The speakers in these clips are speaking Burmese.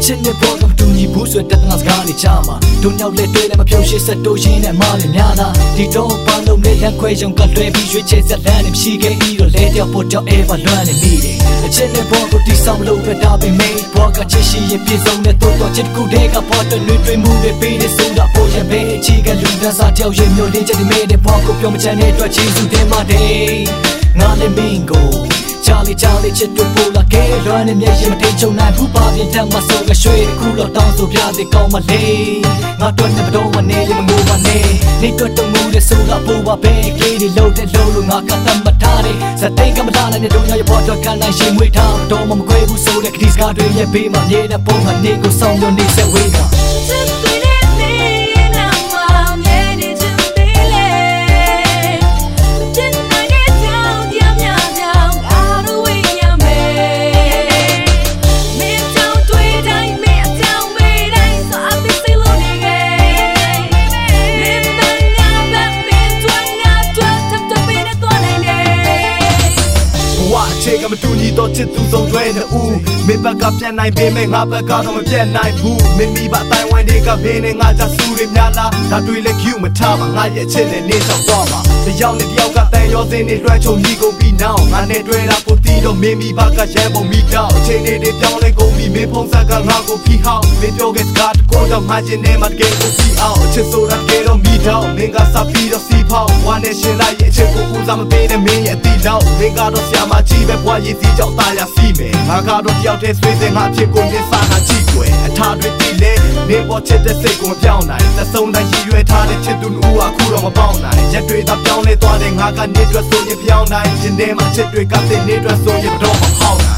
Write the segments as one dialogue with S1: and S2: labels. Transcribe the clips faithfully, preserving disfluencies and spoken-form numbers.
S1: ချင်းနဲ့ပေါ်ကမတူညီဘူးဆိုတဲ့တနစကားနေချမှာဒုညောက်လက်တွေလည်းမပြုံးရှစ်ဆက်တိုးရင်းနဲ့မားလည်းများတာဒီတော့ဘာလို့လဲလက်ခွဲရုံကလွဲပြီးရွေးချယ်ဆက်လန်းနေရှိခဲ့ပြီးတော့လဲတော့ပေါ်တော့ ever လွမ်းနေမိတယ်အချင်းနဲ့ပေါ်ကိုတီဆောင်လို့ပဲတာပင်မေးပေါ်ကချစ်ရှိရင်ပြေဆုံးတဲ့တော့ချစ်ကူတဲ့ကပေါ်တော့လွေတွေမှုတွေပေးနေဆုံးတော့ပေါ်ရင်ပဲအချီကလူတန်းစားကြောက်ရင်မျိုးလေးချက်ဒီမေးတဲ့ပေါ်ကိုပြောမချမ်းတဲ့အတွက်ချီးစုတင်ပါတယ်ငါလည်းမင်းကိုCharlie Charlie ချစ်တူပိုလာကဲလွမ်းနေမျက်ရည်မထိန်ချုံနိုင်ဘူးပါပြင်ထက်မှဆိုကရွှေခုတော့တောင်းဆိုပြတဲ့ကောင်းမလေးငါတို့နဲ့ဘတော်မနေရမငိုမနေနေတော့တုံမှုတဲ့ဆိုကပိုးပါပဲကလေးတွေလုံးတဲ့လုံးလို့ငါကတတ်မထားတယ်စတဲ့ကမလာနိုင်တဲ့တို့ရပေါ်တော့ကန်နိုင်ရှင်မွေးထားတော့မမခွဲဘူးဆိုတဲ့ခရီးစကားတွေရဲ့ဘေးမှာမြေနဲ့ပုံမှန်နေကိုဆောင်လို့နေဆက်ဝေးတာချေကမတူညီတော့ချစ်သူဆုံးတွဲနေဦးမင်းဘက်ကပြန်နိုင်ပေမဲ့ငါဘက်ကတော့မပြတ်နိုင်ဘူးမင်းမိဘအတိုင်းဝိုင်းတွေကဘင်းနဲ့ငါကြဆူတွေများလားဒါတွေလည်း cue မထားပါငါရဲ့အချစ်နဲ့နေဆောင်တော့မှာတယောက်နဲ့တယောက်ကတန်ရောစင်းနေလွှမ်းချုံမိကုန်ပြီးနောက်ငါနဲ့တွေ့တာကိုတီးတော့မင်းမိဘကရဲပုံမိတော့အချိန်လေးတွေပြောင်းလဲကုန်ပြီးမင်းဖုံးဆက်ကငါကိုဖီဟောက်မင်းပြောခဲ့စကားတကိုတော့မှကျင်နေမှာတကယ်ကိုဖီအောင်အချစ်ဆိုတာတကယ်တော့မိတော့မင်းကစပြီးတော့စီဖောက်ဝါနဲ့ရှင်လိုက်ရဲ့အချစ်ကိုဦးစားမပေးတဲ့မင်းရဲ့အတီတော့မင်းကတော့ဆရာမကြီးပဲဘွားရည်စီကြောင့်တာယာစီမယ်ငါကတော့တယောက်တည်းဆွေးစင်ငါဖြစ်ကိုမြင်စားတာကြည့်ွယ်အထာတွေတီးလဲနေပေါ်ချစ်တဲ့စိတ်ကိုမပြောင်းနိုင်သက်ဆုံးတိုင်းရည်ရွယ်ထားတဲ့ချစ်သူလူအခုတော့မပေါင်းနိုင်ရက်တွေသာပြောင်းလဲသွားတဲ့ငါကနေအတွက်ဆိုရင်ပြောင်းနိုင်ရှင်ထဲမှာချစ်တွေကတဲ့နေအတွက်ဆိုရင်တော့မဟောင်းနိုင်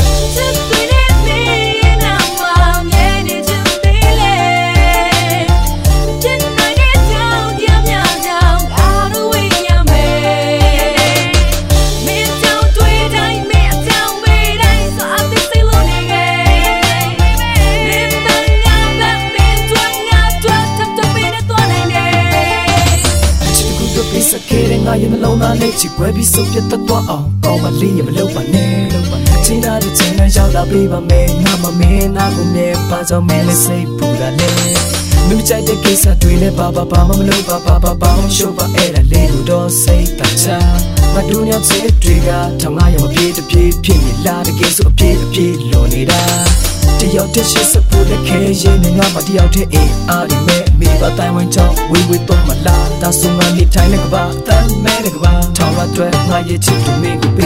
S1: စကေးငါရင်လုံးသားလေးချစ်ွယ်ပြီးစုပ်ပြတ်သွားအောင်ကောင်းမလေးရမလုပ်ပါနဲ့လုပ်ပါနဲ့ချင်းသားတဲ့ချင်းနဲ့ရောက်လာပေးပါမယ်ငါမမင်းနာကိုမြဲပါကြောင့်မင်းလေးစိတ်ပူလာလေမင်းကြိုက်တဲ့ကိစ္စတွေလည်းဘာဘာဘာမမလုပ်ပါဘာဘာဘာရှုပ်ပါအဲ့ဒါလေးကိုတော့စိတ်တချာမတူညချစ်တွေကထောင်ငါရမပြေးတပြေးဖြစ်နေလာတကယ်ဆိုအပြေးအပြေးလွန်နေတာတယောက်တည်းရှိစပူတဲ့ခဲရင်ငါမတယောက်တည်းအေးအားဒီမဲ့မိဘတိုင်းဝိုင်းချောင်းဝေးဝေးတော့မလားဒါဆိုငါနေထိုင်နေကပါတမ်းမဲနေကပါထောင်ရအတွက်ငါရဲ့ချစ်သူမင်းကို